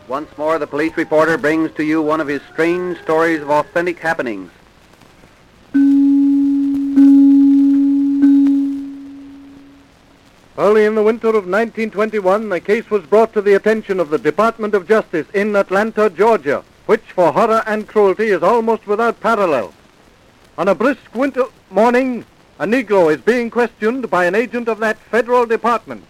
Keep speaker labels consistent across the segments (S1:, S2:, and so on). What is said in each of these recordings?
S1: Once more, the police reporter brings to you one of his strange stories of authentic happenings.
S2: Early in the winter of 1921, a case was brought to the attention of the Department of Justice in Atlanta, Georgia, which for horror and cruelty is almost without parallel. On a brisk winter morning, a Negro is being questioned by an agent of that federal department.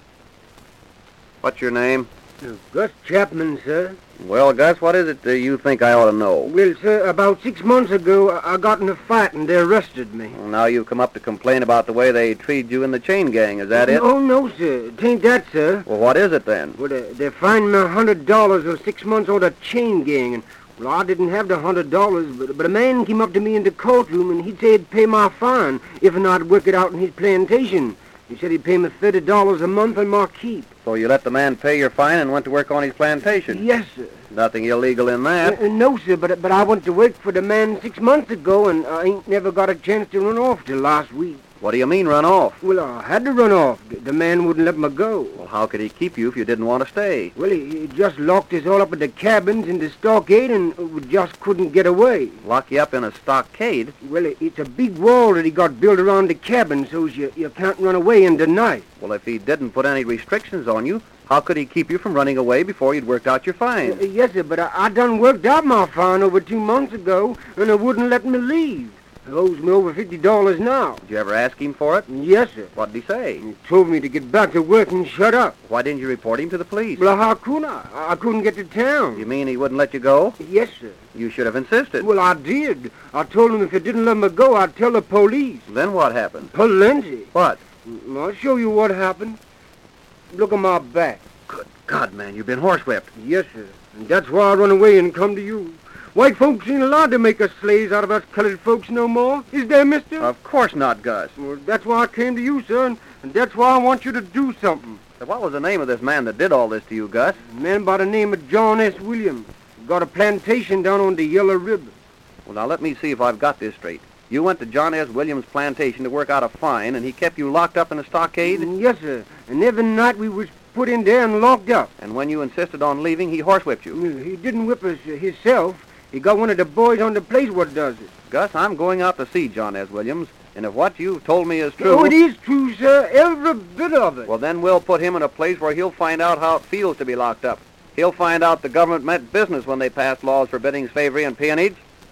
S1: What's your name?
S3: Gus Chapman, sir.
S1: Well, Gus, what is it you think I ought to know?
S3: Well, sir, about 6 months ago, I got in a fight and they arrested me.
S1: Well, now you've come up to complain about the way they treated you in the chain gang. Is that it?
S3: Oh, no, sir. It ain't that, sir.
S1: Well, what is it then?
S3: Well, they fined me $100 for 6 months on the chain gang, and well, I didn't have the $100, but a man came up to me in the courtroom and he said he'd pay my fine if I'd work it out in his plantation. He said he'd pay me $30 a month on my keep.
S1: So you let the man pay your fine and went to work on his plantation?
S3: Yes, sir.
S1: Nothing illegal in that.
S3: No, sir, but I went to work for the man 6 months ago, and I ain't never got a chance to run off till last week.
S1: What do you mean, run off?
S3: Well, I had to run off. The man wouldn't let me go.
S1: Well, how could he keep you if you didn't want to stay?
S3: Well, he just locked us all up at the cabins in the stockade, and we just couldn't get away.
S1: Lock you up in a stockade?
S3: Well, it's a big wall that he got built around the cabin, so you can't run away in the night.
S1: Well, if he didn't put any restrictions on you, how could he keep you from running away before you'd worked out your fine?
S3: Yes, sir, but I done worked out my fine over 2 months ago, and it wouldn't let me leave. He owes me over $50 now.
S1: Did you ever ask him for it?
S3: Yes, sir.
S1: What did he say?
S3: He told me to get back to work and shut up.
S1: Why didn't you report him to the police?
S3: Well, how could I? I couldn't get to town.
S1: You mean he wouldn't let you go?
S3: Yes, sir.
S1: You should have insisted.
S3: Well, I did. I told him if he didn't let me go, I'd tell the police.
S1: Then what happened?
S3: Plenty.
S1: What?
S3: I'll show you what happened. Look at my back.
S1: Good God, man, you've been horsewhipped.
S3: Yes, sir. And that's why I run away and come to you. White folks ain't allowed to make us slaves out of us colored folks no more. Is there, mister?
S1: Of course not, Gus.
S3: Well, that's why I came to you, sir, and that's why I want you to do something.
S1: So what was the name of this man that did all this to you, Gus?
S3: A man by the name of John S. Williams. Got a plantation down on the Yellow River.
S1: Well, now let me see if I've got this straight. You went to John S. Williams' plantation to work out a fine, and he kept you locked up in a stockade?
S3: Yes, sir. And every night we was put in there and locked up.
S1: And when you insisted on leaving, he horsewhipped you?
S3: He didn't whip us himself. He got one of the boys on the place what does it.
S1: Gus, I'm going out to see John S. Williams, and if what you've told me is true...
S3: Oh, it is true, sir. Every bit of it.
S1: Well, then we'll put him in a place where he'll find out how it feels to be locked up. He'll find out the government meant business when they passed laws forbidding slavery and peonage.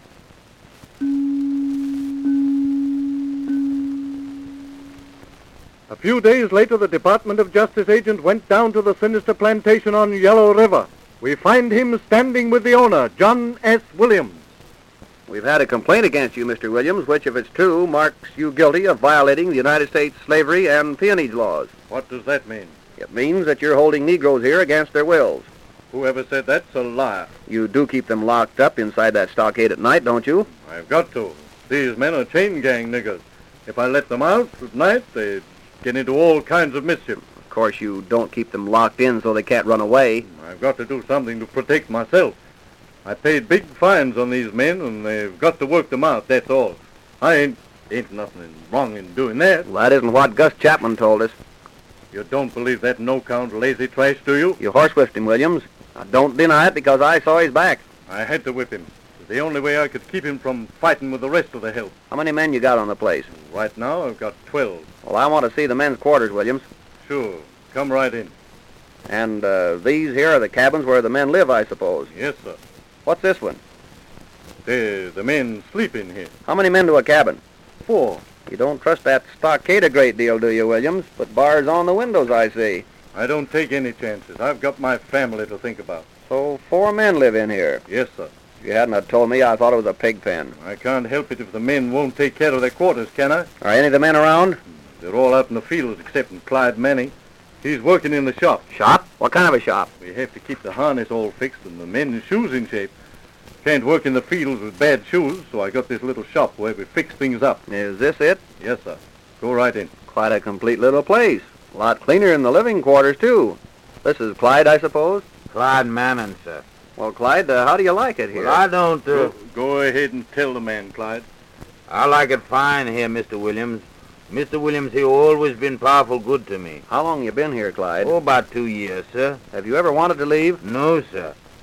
S2: A few days later, the Department of Justice agent went down to the sinister plantation on Yellow River. We find him standing with the owner, John S. Williams.
S1: We've had a complaint against you, Mr. Williams, which, if it's true, marks you guilty of violating the United States slavery and peonage laws.
S2: What does that mean?
S1: It means that you're holding Negroes here against their wills.
S2: Whoever said that's a liar.
S1: You do keep them locked up inside that stockade at night, don't you?
S2: I've got to. These men are chain gang niggers. If I let them out at night, they'd get into all kinds of mischief.
S1: Of course, you don't keep them locked in so they can't run away.
S2: I've got to do something to protect myself. I paid big fines on these men, and they've got to work them out, that's all. Ain't nothing wrong in doing that.
S1: Well, that isn't what Gus Chapman told us.
S2: You don't believe that no-count lazy trash, do you?
S1: You horsewhipped him, Williams. I don't deny it because I saw his back.
S2: I had to whip him. It's the only way I could keep him from fighting with the rest of the help.
S1: How many men you got on the place?
S2: Right now, I've got 12.
S1: Well, I want to see the men's quarters, Williams.
S2: Sure. Come right in.
S1: And these here are the cabins where the men live, I suppose.
S2: Yes, sir.
S1: What's this one?
S2: The men sleep in here.
S1: How many men to a cabin?
S2: 4.
S1: You don't trust that stockade a great deal, do you, Williams? Put bars on the windows, I see.
S2: I don't take any chances. I've got my family to think about.
S1: So 4 men live in here.
S2: Yes, sir.
S1: If you hadn't have told me, I thought it was a pig pen.
S2: I can't help it if the men won't take care of their quarters, can I?
S1: Are any of the men around?
S2: They're all out in the fields except Clyde Manning. He's working in the shop.
S1: Shop? What kind of a shop?
S2: We have to keep the harness all fixed and the men's shoes in shape. Can't work in the fields with bad shoes, so I got this little shop where we fix things up.
S1: Is this it?
S2: Yes, sir. Go right in.
S1: Quite a complete little place. A lot cleaner than the living quarters, too. This is Clyde, I suppose?
S4: Clyde Manning, sir.
S1: Well, Clyde, how do you like it here?
S4: Well, I don't,
S2: Go ahead and tell the man, Clyde.
S4: I like it fine here, Mr. Williams. Mr. Williams, he always been powerful good to me.
S1: How long you been here, Clyde?
S4: Oh, about 2 years, sir.
S1: Have you ever wanted to leave?
S4: No, sir.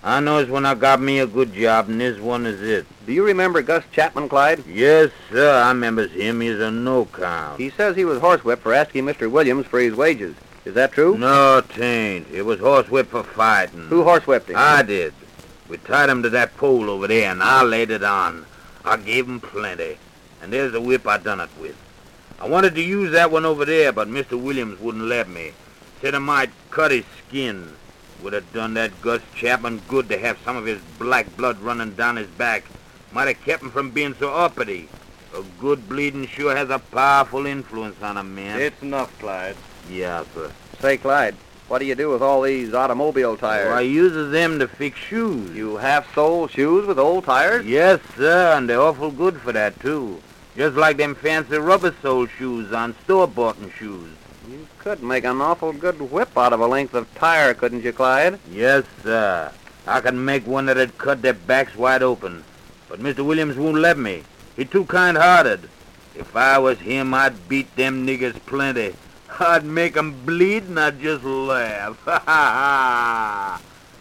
S4: I knows when I got me a good job, and this one is it.
S1: Do you remember Gus Chapman, Clyde?
S4: Yes, sir, I remembers him. He's a no-count.
S1: He says he was horsewhipped for asking Mr. Williams for his wages. Is that true?
S4: No, 'tain't. It was horsewhip for fighting.
S1: Who horsewhipped him?
S4: I did. We tied him to that pole over there, and I laid it on. I gave him plenty. And there's the whip I done it with. I wanted to use that one over there, but Mr. Williams wouldn't let me. Said I might cut his skin. Would have done that Gus Chapman good to have some of his black blood running down his back. Might have kept him from being so uppity. A good bleeding sure has a powerful influence on a man.
S2: It's enough, Clyde.
S4: Yeah, sir.
S1: Say, Clyde, what do you do with all these automobile tires?
S4: I uses them to fix shoes.
S1: You half-sole shoes with old tires?
S4: Yes, sir, and they're awful good for that, too. Just like them fancy rubber-sole shoes on store-bought shoes.
S1: You could make an awful good whip out of a length of tire, couldn't you, Clyde?
S4: Yes, sir. I can make one that'd cut their backs wide open. But Mr. Williams won't let me. He too kind-hearted. If I was him, I'd beat them niggers plenty. I'd make 'em bleed and I'd just laugh. Ha ha ha!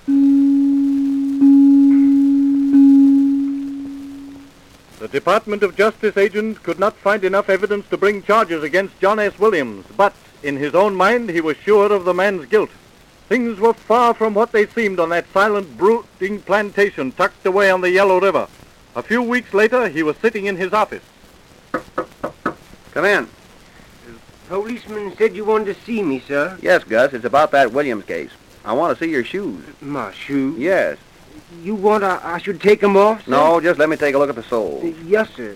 S2: The Department of Justice agent could not find enough evidence to bring charges against John S. Williams, but in his own mind he was sure of the man's guilt. Things were far from what they seemed on that silent, brooding plantation tucked away on the Yellow River. A few weeks later, he was sitting in his office.
S1: Come in.
S3: Policeman said you wanted to see me, sir.
S1: Yes, Gus, it's about that Williams case. I want to see your shoes.
S3: My shoes?
S1: Yes.
S3: You want I should take them off, sir?
S1: No, just let me take a look at the soles.
S3: Yes, sir.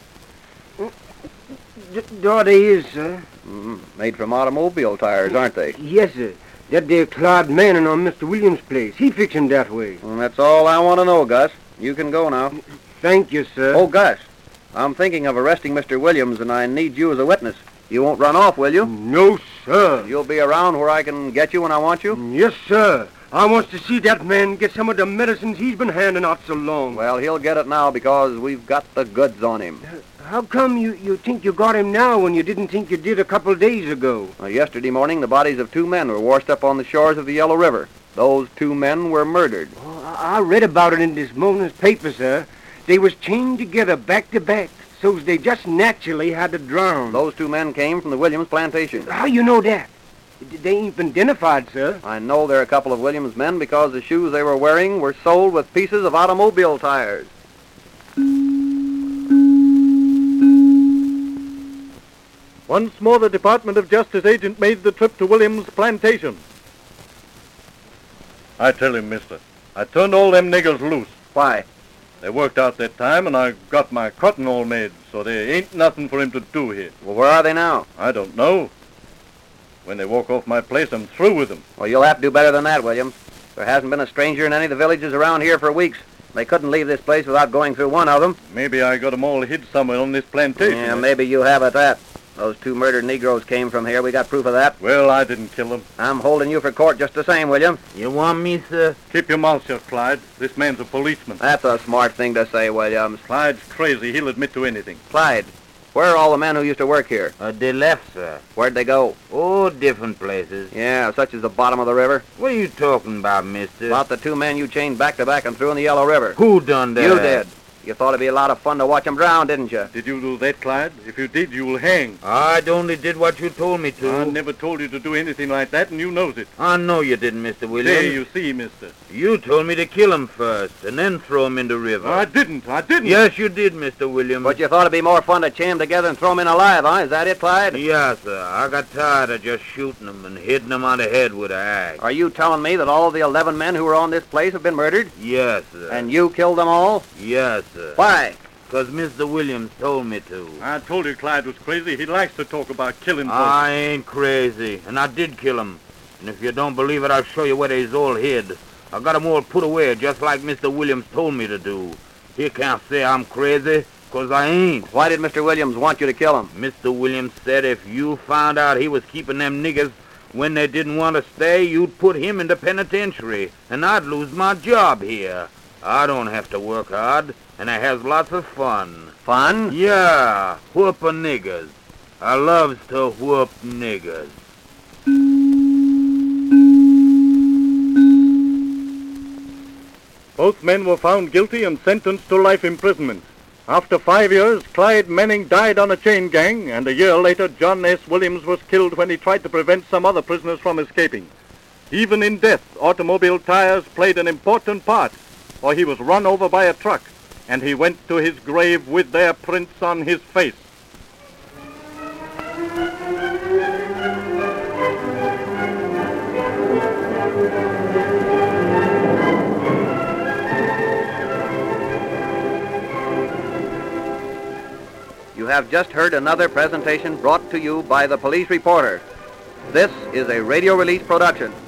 S3: There they is, sir.
S1: Made from automobile tires, aren't they?
S3: Yes, sir. That there Clyde Manning on Mr. Williams' place. He fixed 'em that way.
S1: Well, that's all I want to know, Gus. You can go now.
S3: Thank you, sir.
S1: Oh, Gus, I'm thinking of arresting Mr. Williams, and I need you as a witness. You won't run off, will you?
S3: No, sir.
S1: You'll be around where I can get you when I want you?
S3: Yes, sir. I wants to see that man get some of the medicines he's been handing out so long.
S1: Well, he'll get it now because we've got the goods on him.
S3: How come you think you got him now when you didn't think you did a couple of days ago?
S1: Yesterday morning, the bodies of 2 men were washed up on the shores of the Yellow River. Those 2 men were murdered.
S3: Oh, I read about it in this morning's paper, sir. They was chained together back to back, so they just naturally had to drown.
S1: Those 2 men came from the Williams plantation.
S3: How you know that? They ain't been identified, sir.
S1: I know they're a couple of Williams men because the shoes they were wearing were soled with pieces of automobile tires.
S2: Once more, the Department of Justice agent made the trip to Williams' plantation. I tell him, mister, I turned all them niggers loose.
S1: Why?
S2: They worked out that time, and I got my cotton all made, so there ain't nothing for him to do here.
S1: Well, where are they now?
S2: I don't know. When they walk off my place, I'm through with them.
S1: Well, you'll have to do better than that, Williams. There hasn't been a stranger in any of the villages around here for weeks. They couldn't leave this place without going through one of them.
S2: Maybe I got 'em all hid somewhere on this plantation.
S1: Yeah, maybe you have at that. Those 2 murdered Negroes came from here. We got proof of that.
S2: Well, I didn't kill them.
S1: I'm holding you for court just the same, Williams.
S4: You want me, sir?
S2: Keep your mouth shut, Clyde. This man's a policeman.
S1: That's a smart thing to say, Williams.
S2: Clyde's crazy. He'll admit to anything.
S1: Clyde, where are all the men who used to work here?
S4: They left, sir.
S1: Where'd they go?
S4: Oh, different places.
S1: Yeah, such as the bottom of the river.
S4: What are you talking about, mister?
S1: About the 2 men you chained back to back and threw in the Yellow River.
S4: Who done that?
S1: You did. You thought it'd be a lot of fun to watch them drown, didn't you?
S2: Did you do that, Clyde? If you did, you'll hang.
S4: I only did what you told me to.
S2: I never told you to do anything like that, and you knows it.
S4: I know you didn't, Mr. Williams.
S2: There you see, mister.
S4: You told me to kill him first, and then throw him in the river.
S2: I didn't.
S4: Yes, you did, Mr. Williams.
S1: But you thought it'd be more fun to chain them together and throw them in alive, huh? Is that it, Clyde?
S4: Yes, sir. I got tired of just shooting them and hitting them on the head with an axe.
S1: Are you telling me that all the 11 men who were on this place have been murdered?
S4: Yes, sir.
S1: And you killed them all?
S4: Yes, sir.
S1: Why?
S4: Because Mr. Williams told me to.
S2: I told you Clyde was crazy. He likes to talk about killing folks.
S4: I ain't crazy, and I did kill him. And if you don't believe it, I'll show you where they's all hid. I got 'em all put away just like Mr. Williams told me to do. He can't say I'm crazy, 'cause I ain't.
S1: Why did Mr. Williams want you to kill him?
S4: Mr. Williams said if you found out he was keeping them niggers when they didn't want to stay, you'd put him in the penitentiary, and I'd lose my job here. I don't have to work hard, and I has lots of fun.
S1: Fun?
S4: Yeah, whooping niggers. I loves to whoop niggers.
S2: Both men were found guilty and sentenced to life imprisonment. After 5 years, Clyde Menning died on a chain gang, and a year later, John S. Williams was killed when he tried to prevent some other prisoners from escaping. Even in death, automobile tires played an important part, for he was run over by a truck, and he went to his grave with their prints on his face.
S1: You have just heard another presentation brought to you by the Police Reporter. This is a Radio Release production.